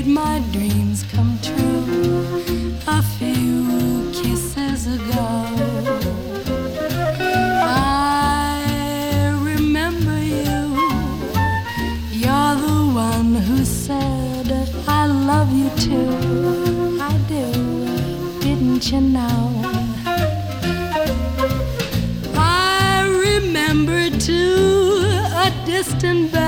made my dreams come true a few kisses ago. I remember you. You're the one who said I love you too. I do, didn't you know? I remember too a distant bell